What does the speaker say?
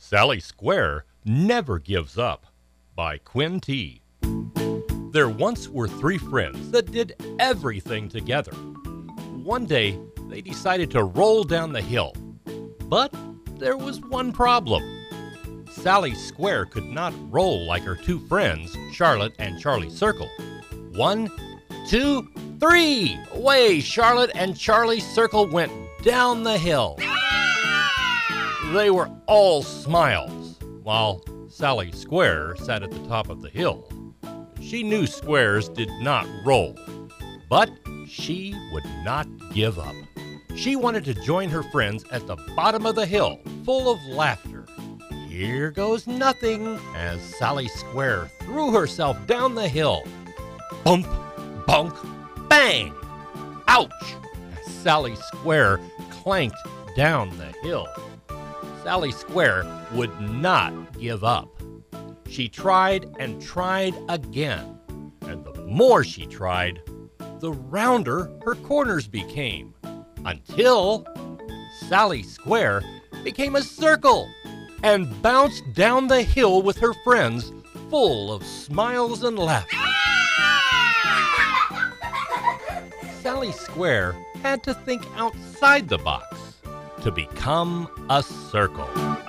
Sally Square Never Gives Up by Quinn T. There once were three friends that did everything together. One day, they decided to roll down the hill. But there was one problem. Sally Square could not roll like her two friends, Charlotte and Charlie Circle. 1, 2, 3! Away Charlotte and Charlie Circle went down the hill. They were all smiles, while Sally Square sat at the top of the hill. She knew squares did not roll, but she would not give up. She wanted to join her friends at the bottom of the hill, full of laughter. Here goes nothing as Sally Square threw herself down the hill. Bump, bunk, bang! Ouch! As Sally Square clanked down the hill. Sally Square would not give up. She tried and tried again, and the more she tried, the rounder her corners became, until Sally Square became a circle and bounced down the hill with her friends, full of smiles and laughter. Sally Square had to think outside the box to become a circle.